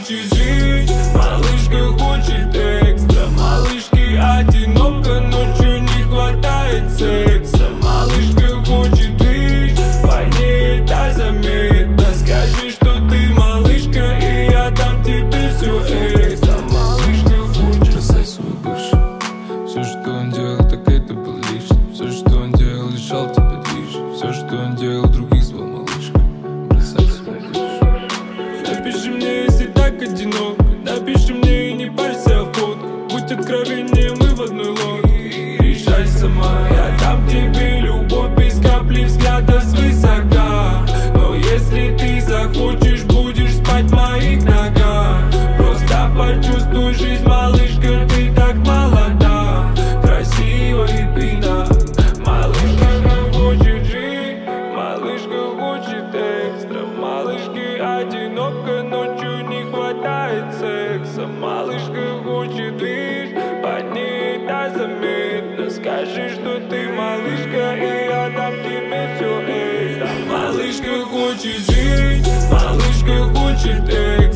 хочет жить, малышка хочет экстра. Малышке одиноко, ночью не хватает секса. Малышка хочет жить, по ней это заметно. Скажи, что ты малышка, и я дам тебе все это. Малышка хочет бросай свой бывший. Все, что он делал, так это был лишний. Все, что он делал, лишал тебя движи. Все, что он делал, других звал малышкой. Бросай свой бывший. Напиши мне, если так одиноко. Напиши мне и не парься о фотке. Будь откровеннее, мы в одной лодке. Решай сама, я дам тебе любовь без капли взгляда свысока. Но если ты захочешь, будешь спать в моих ногах. Просто почувствуй жизнь, малышка, ты так молода, красива и пьяна. Малышка хочет жить, малышка хочет экстра. Малышке одиноко, ночью не хватает секса. Малышка хочет жить, по ней это заметно. Скажи, что ты малышка, и я дам тебе все это. Малышка хочет жить, малышка хочет экстра.